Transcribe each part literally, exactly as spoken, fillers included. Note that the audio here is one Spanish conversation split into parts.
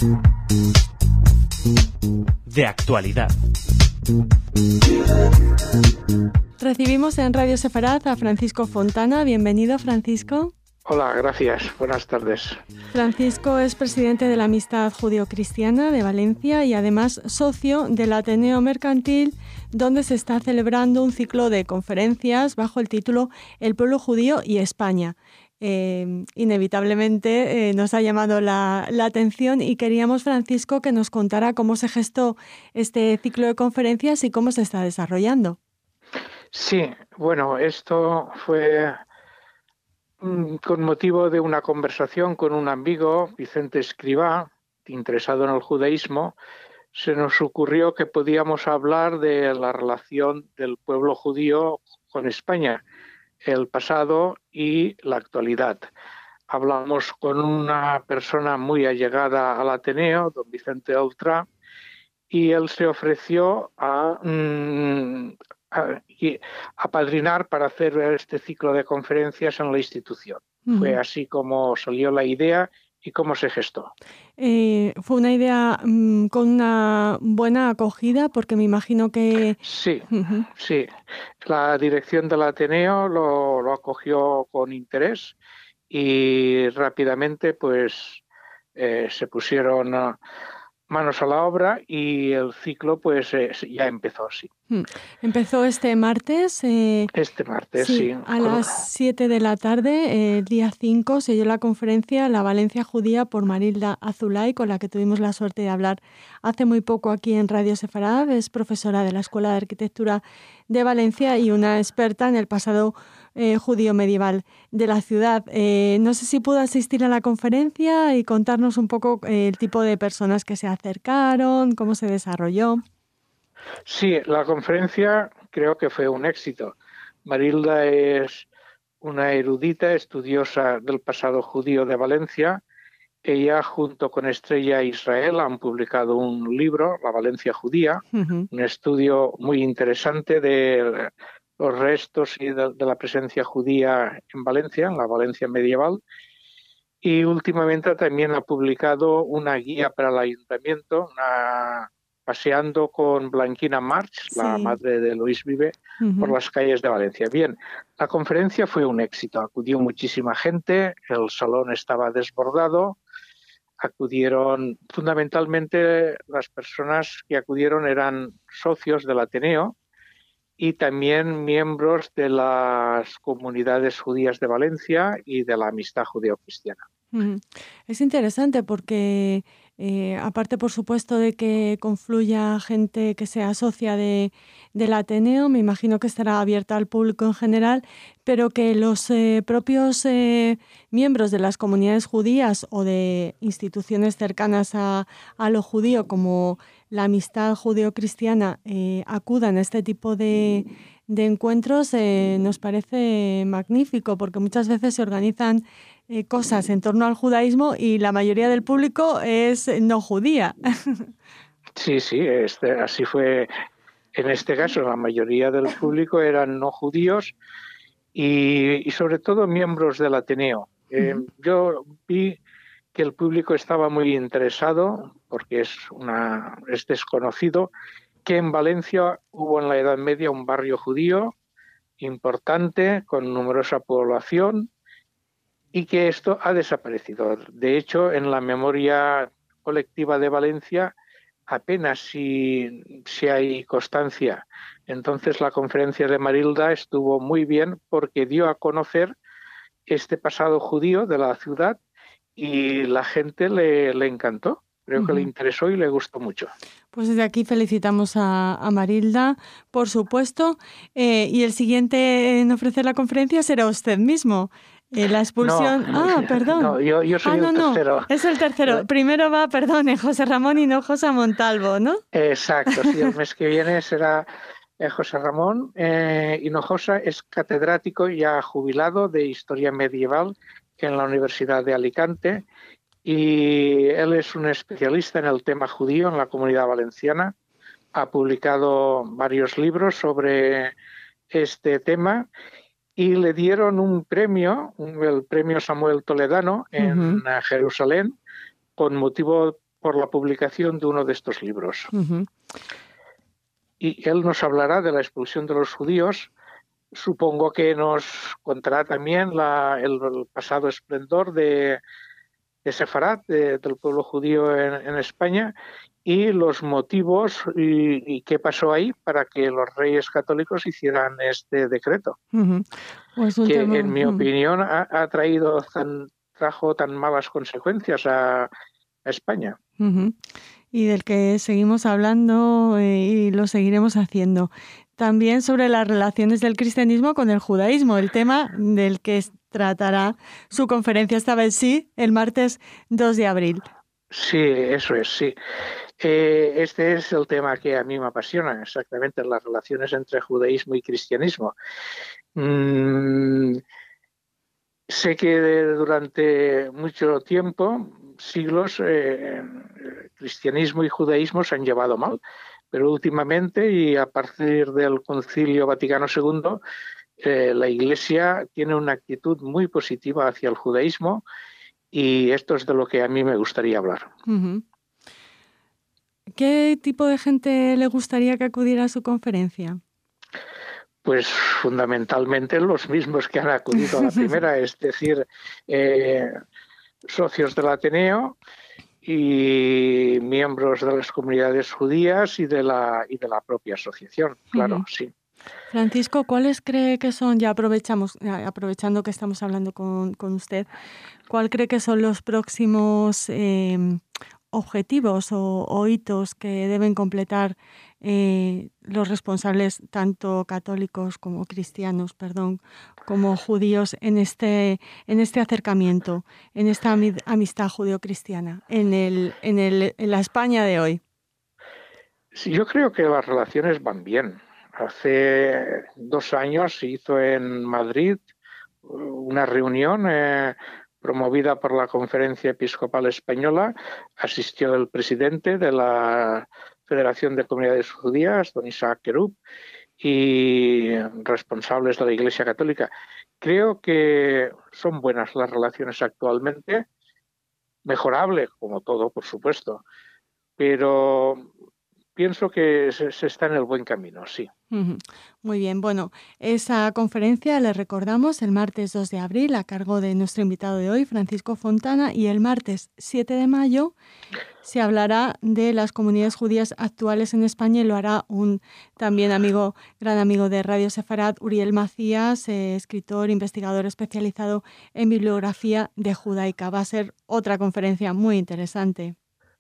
De actualidad. Recibimos en Radio Sefarad a Francisco Fontana. Bienvenido, Francisco. Hola, gracias. Buenas tardes. Francisco es presidente de la Amistad Judío-Cristiana de Valencia y además socio del Ateneo Mercantil, donde se está celebrando un ciclo de conferencias bajo el título El pueblo judío y España. Eh, inevitablemente eh, nos ha llamado la, la atención y queríamos, Francisco, que nos contara cómo se gestó este ciclo de conferencias y cómo se está desarrollando. Sí, bueno, esto fue con motivo de una conversación con un amigo, Vicente Escrivá, interesado en el judaísmo. Se nos ocurrió que podíamos hablar de la relación del pueblo judío con España, el pasado y la actualidad. Hablamos con una persona muy allegada al Ateneo, don Vicente Oltra, y él se ofreció a, mm, a, a padrinar para hacer este ciclo de conferencias en la institución. Uh-huh. Fue así como salió la idea y cómo se gestó. Eh, fue una idea mmm, con una buena acogida, porque me imagino que... Sí, uh-huh. sí. La dirección del Ateneo lo, lo acogió con interés y rápidamente pues eh, se pusieron uh, manos a la obra y el ciclo pues eh, ya empezó, sí. Empezó este martes. Eh, este martes, sí. sí. A las siete de la tarde, eh, el día cinco, se dio la conferencia La Valencia Judía por Marilda Azulay, con la que tuvimos la suerte de hablar hace muy poco aquí en Radio Sefarad. Es profesora de la Escuela de Arquitectura de Valencia y una experta en el pasado eh, judío medieval de la ciudad. Eh, no sé si pudo asistir a la conferencia y contarnos un poco eh, el tipo de personas que se acercaron, cómo se desarrolló. Sí, la conferencia creo que fue un éxito. Marilda es una erudita, estudiosa del pasado judío de Valencia. Ella, junto con Estrella Israel, han publicado un libro, La Valencia Judía, uh-huh. un estudio muy interesante de los restos y de, de la presencia judía en Valencia, en la Valencia medieval. Y últimamente también ha publicado una guía para el ayuntamiento, una paseando con Blanquina March, sí. la madre de Luis Vive, uh-huh. por las calles de Valencia. Bien, la conferencia fue un éxito, acudió muchísima gente, el salón estaba desbordado, acudieron fundamentalmente las personas que acudieron eran socios del Ateneo y también miembros de las comunidades judías de Valencia y de la Amistad Judeo-Cristiana. Uh-huh. Es interesante porque Eh, aparte, por supuesto, de que confluya gente que sea socia de, del Ateneo, me imagino que estará abierta al público en general, pero que los eh, propios eh, miembros de las comunidades judías o de instituciones cercanas a, a lo judío, como la Amistad Judeo-Cristiana, eh, acudan a este tipo de, de encuentros, eh, nos parece magnífico, porque muchas veces se organizan Eh, cosas en torno al judaísmo y la mayoría del público es no judía. Sí, sí, este, así fue en este caso. La mayoría del público eran no judíos y, y sobre todo miembros del Ateneo. Eh, uh-huh. Yo vi que el público estaba muy interesado, porque es, una, es desconocido, que en Valencia hubo en la Edad Media un barrio judío importante, con numerosa población, y que esto ha desaparecido. De hecho, en la memoria colectiva de Valencia apenas si, si hay constancia. Entonces, la conferencia de Marilda estuvo muy bien porque dio a conocer este pasado judío de la ciudad y la gente le, le encantó. Creo uh-huh. que le interesó y le gustó mucho. Pues desde aquí felicitamos a, a Marilda, por supuesto. Eh, y el siguiente en ofrecer la conferencia será usted mismo. Eh, la expulsión... No, ah, perdón. No, yo, yo soy ah, no, el tercero. No, es el tercero. Primero va, perdone, José Ramón Hinojosa Montalvo, ¿no? Exacto, sí, el mes que viene será eh, José Ramón eh, Hinojosa, es catedrático ya jubilado de Historia Medieval en la Universidad de Alicante y él es un especialista en el tema judío en la Comunidad Valenciana. Ha publicado varios libros sobre este tema y le dieron un premio, el premio Samuel Toledano en uh-huh. Jerusalén, con motivo por la publicación de uno de estos libros. Uh-huh. Y él nos hablará de la expulsión de los judíos. Supongo que nos contará también la, el, el pasado esplendor de, de Sefarat, de, del pueblo judío en, en España, y los motivos y, y qué pasó ahí para que los reyes católicos hicieran este decreto, uh-huh. pues que tema... en mi opinión ha, ha traído tan, trajo tan malas consecuencias a, a España. Uh-huh. Y del que seguimos hablando eh, y lo seguiremos haciendo. También sobre las relaciones del cristianismo con el judaísmo, el tema del que tratará su conferencia esta vez sí, el martes dos de abril. Sí, eso es, sí. Eh, este es el tema que a mí me apasiona, exactamente, las relaciones entre judaísmo y cristianismo. Mm, sé que durante mucho tiempo, siglos, eh, cristianismo y judaísmo se han llevado mal, pero últimamente y a partir del Concilio Vaticano segundo, eh, la Iglesia tiene una actitud muy positiva hacia el judaísmo y esto es de lo que a mí me gustaría hablar. Uh-huh. ¿Qué tipo de gente le gustaría que acudiera a su conferencia? Pues fundamentalmente los mismos que han acudido a la primera, es decir, eh, socios del Ateneo y miembros de las comunidades judías y de la, y de la propia asociación, claro, uh-huh. sí. Francisco, ¿cuáles cree que son, ya aprovechamos, aprovechando que estamos hablando con, con usted, cuál cree que son los próximos eh, objetivos o, o hitos que deben completar eh, los responsables, tanto católicos como cristianos, perdón, como judíos, en este, en este acercamiento, en esta amistad judío-cristiana, en, el, en, el, en la España de hoy? Sí, yo creo que las relaciones van bien. Hace dos años se hizo en Madrid una reunión eh, promovida por la Conferencia Episcopal Española. Asistió el presidente de la Federación de Comunidades Judías, don Isaac Querub, y responsables de la Iglesia Católica. Creo que son buenas las relaciones actualmente, mejorable como todo, por supuesto, pero pienso que se, se está en el buen camino, sí. Uh-huh. Muy bien, bueno, esa conferencia le recordamos el martes dos de abril a cargo de nuestro invitado de hoy, Francisco Fontana, y el martes siete de mayo se hablará de las comunidades judías actuales en España y lo hará un también amigo, gran amigo de Radio Sefarat, Uriel Macías, eh, escritor, investigador especializado en bibliografía de judaica. Va a ser otra conferencia muy interesante.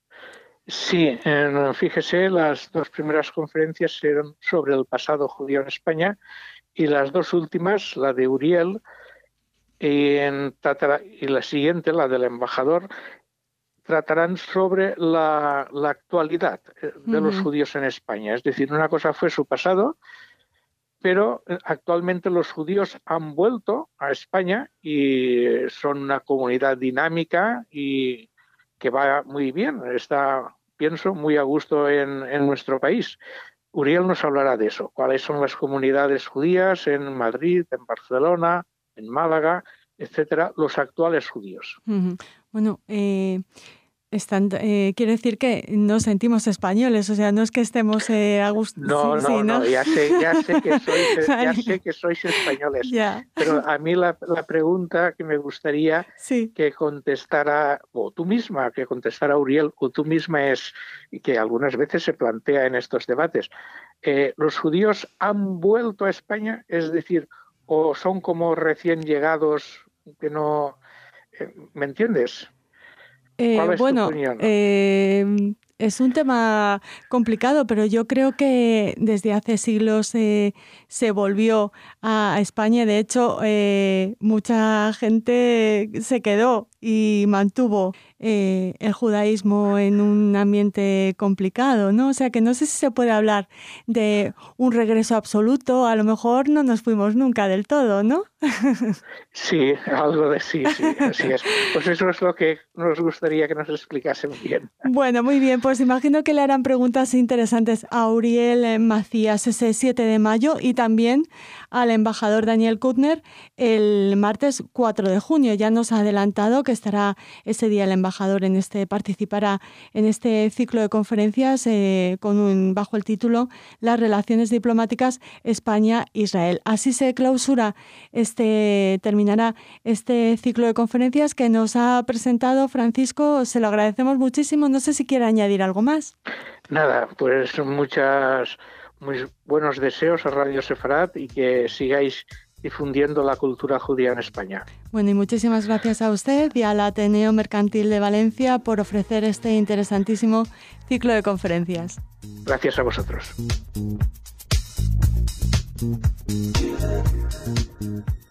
Sí, eh, fíjese, las dos primeras conferencias eran sobre el pasado judío en España y las dos últimas, la de Uriel y, en, y la siguiente, la del embajador, tratarán sobre la, la actualidad de uh-huh. los judíos en España. Es decir, una cosa fue su pasado, pero actualmente los judíos han vuelto a España y son una comunidad dinámica y que va muy bien, está, pienso, muy a gusto en, en nuestro país. Uriel nos hablará de eso, cuáles son las comunidades judías en Madrid, en Barcelona, en Málaga, etcétera, los actuales judíos. Uh-huh. Bueno, eh, están, eh, quiere decir que nos sentimos españoles, o sea, no es que estemos eh, a gusto. No, sí, no, sí, no, no, ya sé, ya sé que sois, ya sé que sois españoles. Ya. Pero a mí la, la pregunta que me gustaría sí. que contestara, o tú misma, que contestara Uriel, o tú misma es, y que algunas veces se plantea en estos debates, eh, ¿los judíos han vuelto a España? Es decir, o son como recién llegados que no... Eh, ¿me entiendes? Eh, bueno, eh, es un tema complicado, pero yo creo que desde hace siglos eh, se volvió a España. De hecho, eh, mucha gente se quedó y mantuvo eh, el judaísmo en un ambiente complicado, ¿no? O sea que no sé si se puede hablar de un regreso absoluto. A lo mejor no nos fuimos nunca del todo, ¿no? Sí, algo de sí, sí, así es. Pues eso es lo que nos gustaría que nos explicasen bien. Bueno, muy bien, pues imagino que le harán preguntas interesantes a Uriel Macías ese siete de mayo y también al embajador Daniel Kuttner el martes cuatro de junio. Ya nos ha adelantado que que estará ese día el embajador en este, participará en este ciclo de conferencias eh, con un, bajo el título Las relaciones diplomáticas España-Israel. Así se clausura, este, terminará este ciclo de conferencias que nos ha presentado Francisco. Se lo agradecemos muchísimo. No sé si quiere añadir algo más. Nada, pues muchas, muy buenos deseos a Radio Sefarat y que sigáis difundiendo la cultura judía en España. Bueno, y muchísimas gracias a usted y al Ateneo Mercantil de Valencia por ofrecer este interesantísimo ciclo de conferencias. Gracias a vosotros.